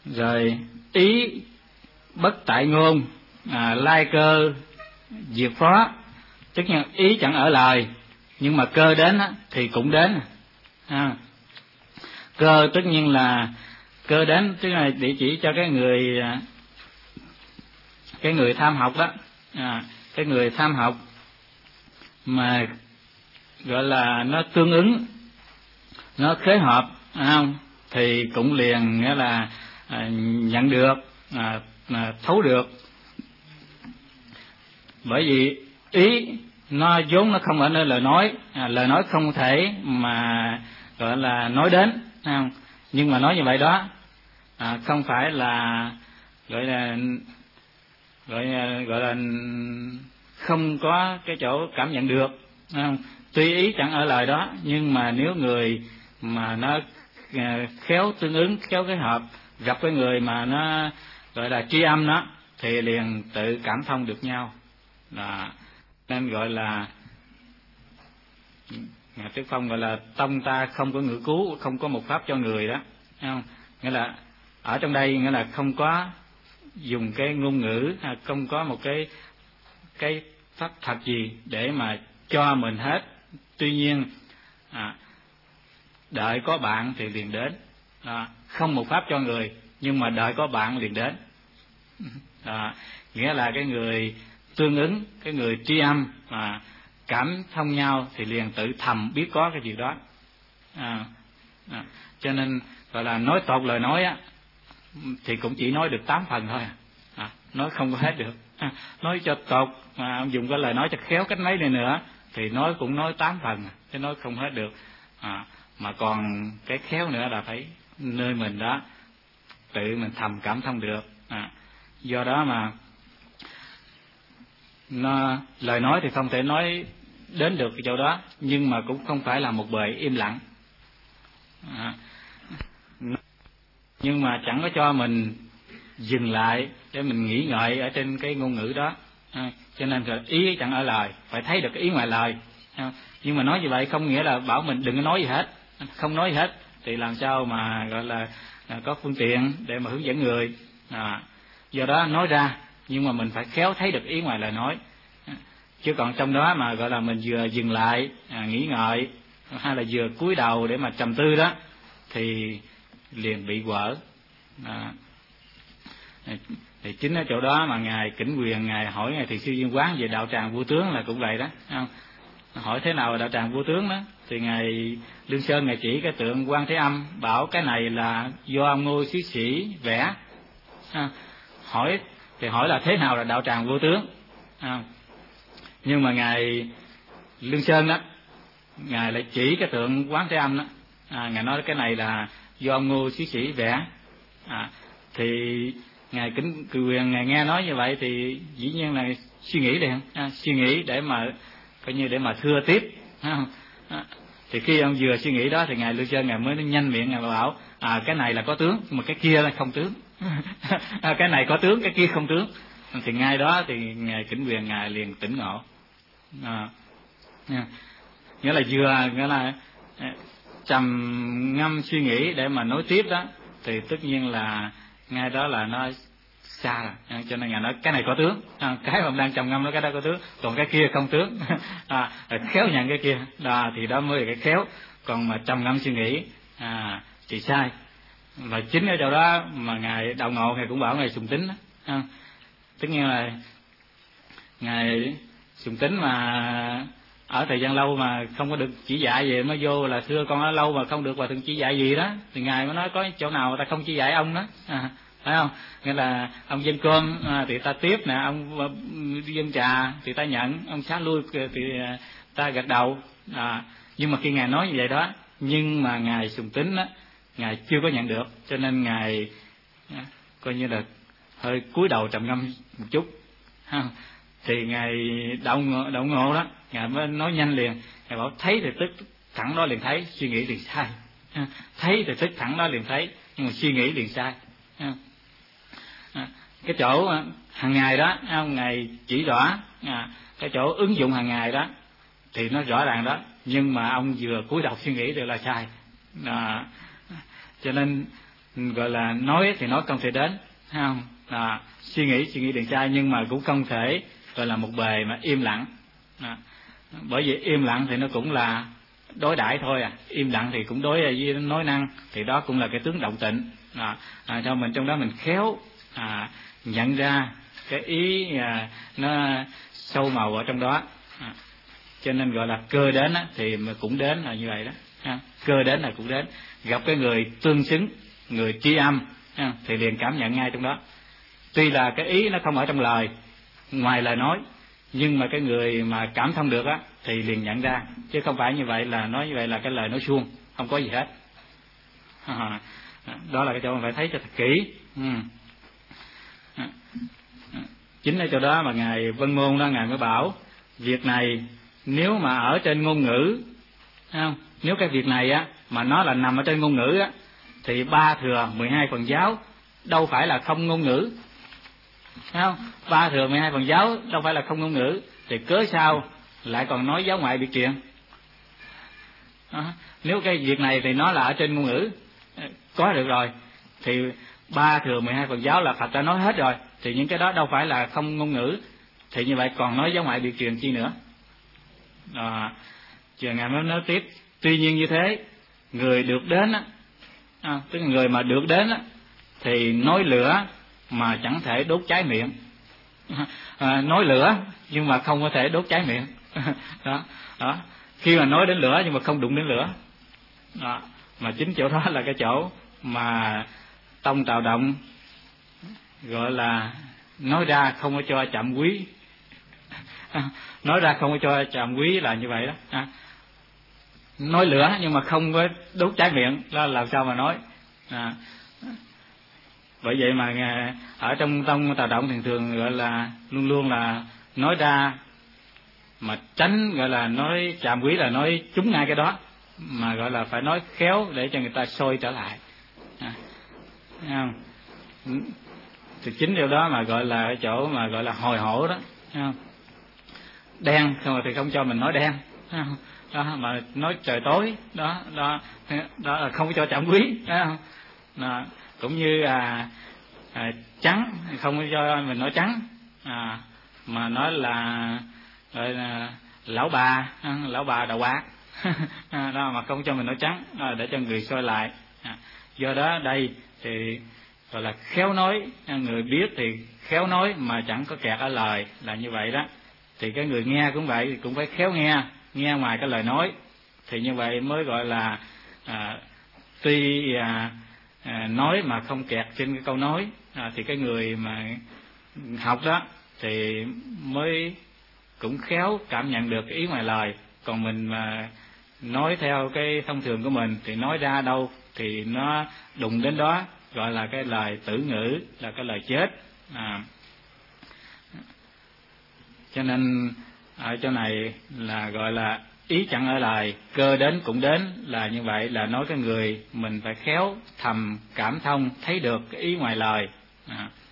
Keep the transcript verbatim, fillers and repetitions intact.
Rồi ý bất tại ngôn, à, lai cơ diệt phó, tức là ý chẳng ở lời nhưng mà cơ đến á, thì cũng đến. À, cơ tất nhiên là cơ đến, tức là để chỉ cho cái người cái người tham học đó, à, cái người tham học mà gọi là nó tương ứng, nó khế hợp, không thì cũng liền nghĩa là à, nhận được, à, à, thấu được. Bởi vì ý nó vốn nó không ở nơi lời nói, à, lời nói không thể mà gọi là nói đến, không? Nhưng mà nói như vậy đó, à, không phải là gọi là gọi là, gọi là không có cái chỗ cảm nhận được, không? Tuy ý chẳng ở lời đó, nhưng mà nếu người mà nó khéo tương ứng, khéo cái hợp, gặp cái người mà nó gọi là tri âm đó, thì liền tự cảm thông được nhau. Đó. Nên gọi là Ngài Đức Phong gọi là tông ta không có ngữ cứu, không có một pháp cho người đó, không? Nghĩa là ở trong đây nghĩa là không có dùng cái ngôn ngữ, không có một cái cái pháp thật gì để mà cho mình hết. Tuy nhiên à, đợi có bạn thì liền đến, à, không một pháp cho người nhưng mà đợi có bạn liền đến. À, nghĩa là cái người tương ứng, cái người tri âm mà cảm thông nhau thì liền tự thầm biết có cái gì đó. À, à, cho nên gọi là nói tột lời nói á thì cũng chỉ nói được tám phần thôi, à, nói không có hết được. À, nói cho tột mà dùng cái lời nói cho khéo cách mấy này nữa thì nói cũng nói tám phần, chứ nói không hết được. À, mà còn cái khéo nữa là phải nơi mình đó tự mình thầm cảm thông được. À, do đó mà nó, lời nói thì không thể nói đến được cái chỗ đó, nhưng mà cũng không phải là một bề im lặng. À, nhưng mà chẳng có cho mình dừng lại để mình nghĩ ngợi ở trên cái ngôn ngữ đó. À, cho nên là ý chẳng ở lời, phải thấy được cái ý ngoài lời. À, nhưng mà nói như vậy không nghĩa là bảo mình đừng có nói gì hết, không nói gì hết thì làm sao mà gọi là, là có phương tiện để mà hướng dẫn người. À, do đó nói ra nhưng mà mình phải khéo thấy được ý ngoài lời nói. À, chứ còn trong đó mà gọi là mình vừa dừng lại, à, nghĩ ngợi hay là vừa cúi đầu để mà trầm tư đó thì liền bị quở. À, thì chính ở chỗ đó mà ngài Kỉnh Quyền ngài hỏi ngài Thiền sư Viên Quán về đạo tràng Vua Tướng là cũng vậy đó, không? Hỏi thế nào là đạo tràng Vua Tướng đó thì ngài Lương Sơn ngài chỉ cái tượng Quan Thế Âm, bảo cái này là do ông Ngô Xí Sĩ vẽ. À, hỏi thì hỏi là thế nào là đạo tràng Vua Tướng. À, nhưng mà ngài Lương Sơn đó ngài lại chỉ cái tượng Quán Thế Âm đó, à, ngài nói cái này là do ông Ngô Xí Sĩ vẽ. À, thì ngài Kính Quyền ngài nghe nói như vậy thì dĩ nhiên là suy nghĩ đi, à, suy nghĩ để mà coi như để mà thưa tiếp. À, thì khi ông vừa suy nghĩ đó thì ngài Lương Sơn ngài mới nhanh miệng ngài bảo à cái này là có tướng mà cái kia là không tướng. À, cái này có tướng cái kia không tướng. Thì ngay đó thì ngài Kỉnh Quyền ngài liền tỉnh ngộ. À, nghĩa là vừa nghĩa là trầm ngâm suy nghĩ để mà nói tiếp đó thì tất nhiên là ngay đó là nó xa rồi. Cho nên ngài nói cái này có tướng, à, cái mà đang trầm ngâm nó cái đó có tướng, còn cái kia không tướng. À, khéo nhận cái kia đó, thì đó mới là cái khéo. Còn mà trầm ngâm suy nghĩ à, thì sai. Và chính ở chỗ đó mà ngài Đạo Ngộ ngài cũng bảo ngài Sùng Tính đó. À, tất nhiên là ngài Sùng Tính mà ở thời gian lâu mà không có được chỉ dạy về, mới vô là thưa con ở lâu mà không được hòa thượng chỉ dạy gì đó, thì ngài mới nói có chỗ nào ta không chỉ dạy ông đó. À, phải không? Nghĩa là ông dân cơm à, thì ta tiếp nè, ông dân trà thì ta nhận, ông xá lui thì ta gật đầu. À, nhưng mà khi ngài nói như vậy đó, nhưng mà ngài Sùng Tính đó ngài chưa có nhận được, cho nên ngài à, coi như là hơi cúi đầu trầm ngâm một chút. Ha. Thì ngài Đạo Ngộ, Đạo Ngộ đó ngài mới nói nhanh liền, ngài bảo thấy thì tức thẳng đó liền thấy, suy nghĩ liền sai. À, thấy thì tức thẳng đó liền thấy, nhưng mà suy nghĩ liền sai. À, à, cái chỗ hàng ngày đó ông ngài chỉ rõ, à, cái chỗ ứng dụng hàng ngày đó thì nó rõ ràng đó, nhưng mà ông vừa cúi đầu suy nghĩ thì là sai. À, cho nên gọi là nói thì nói không thể đến, thấy không? À, suy nghĩ suy nghĩ đằng xa, nhưng mà cũng không thể gọi là một bề mà im lặng. À, bởi vì im lặng thì nó cũng là đối đãi thôi à, im lặng thì cũng đối với nói năng, thì đó cũng là cái tướng động tịnh. À, à, cho mình trong đó mình khéo à, nhận ra cái ý à, nó sâu màu ở trong đó. À, cho nên gọi là cơ đến á, thì cũng đến là như vậy đó. À, cơ đến là cũng đến, gặp cái người tương xứng, người tri âm à, thì liền cảm nhận ngay trong đó. Tuy là cái ý nó không ở trong lời, ngoài lời nói, nhưng mà cái người mà cảm thông được á thì liền nhận ra, chứ không phải như vậy là nói như vậy là cái lời nói suông, không có gì hết. À, đó là cái chỗ mình phải thấy cho thật kỹ. Ừ. À, chính ở chỗ đó mà ngài Vân Môn đó, ngài mới bảo việc này nếu mà ở trên ngôn ngữ, không? Nếu cái việc này á mà nó là nằm ở trên ngôn ngữ á, thì ba thừa mười hai phần giáo đâu phải là không ngôn ngữ, không? Ba thừa mười hai phần giáo đâu phải là không ngôn ngữ, thì cớ sao lại còn nói giáo ngoại biệt truyền? À, nếu cái việc này thì nó là ở trên ngôn ngữ có được rồi, thì ba thừa mười hai phần giáo là Phật đã nói hết rồi, thì những cái đó đâu phải là không ngôn ngữ, thì như vậy còn nói giáo ngoại biệt truyền chi nữa. À, chờ ngài mới nói tiếp, tuy nhiên như thế người được đến á, à, tức là người mà được đến á, thì nói lửa mà chẳng thể đốt cháy miệng. À, nói lửa nhưng mà không có thể đốt cháy miệng. Đó, đó. Khi mà nói đến lửa nhưng mà không đụng đến lửa. Đó. Mà chính chỗ đó là cái chỗ mà tông Tào Động gọi là nói ra không có cho chạm quý. Nói ra không có cho chạm quý là như vậy đó. À, nói lửa nhưng mà không có đốt cháy miệng, đó làm sao mà nói. À, bởi vậy mà ở trong tông Tào Động thường thường gọi là luôn luôn là nói ra mà tránh gọi là nói chạm quý là nói trúng ngay cái đó, mà gọi là phải nói khéo để cho người ta soi trở lại. À, thấy không? Thì chính điều đó mà gọi là cái chỗ mà gọi là hồi hổ đó, thấy không? Đen không thì không cho mình nói đen, thấy không? Đó mà nói trời tối đó, đó đó là không cho chạm quý, thấy không? Đó, cũng như à, à, trắng không cho mình nói trắng, à, mà nói là gọi là lão bà, lão bà đầu bạc. Đó mà không cho mình nói trắng, đó để cho người soi lại. À, do đó đây thì gọi là khéo nói, người biết thì khéo nói mà chẳng có kẹt ở lời, là như vậy đó. Thì cái người nghe cũng vậy, cũng phải khéo nghe, nghe ngoài cái lời nói, thì như vậy mới gọi là à, tuy à, à, nói mà không kẹt trên cái câu nói. À, thì cái người mà học đó thì mới cũng khéo cảm nhận được cái ý ngoài lời. Còn mình mà nói theo cái thông thường của mình thì nói ra đâu thì nó đụng đến đó, gọi là cái lời tử ngữ, là cái lời chết. À, cho nên ở chỗ này là gọi là ý chẳng ở lời, cơ đến cũng đến, là như vậy, là nói cái người mình phải khéo thầm cảm thông thấy được cái ý ngoài lời. À,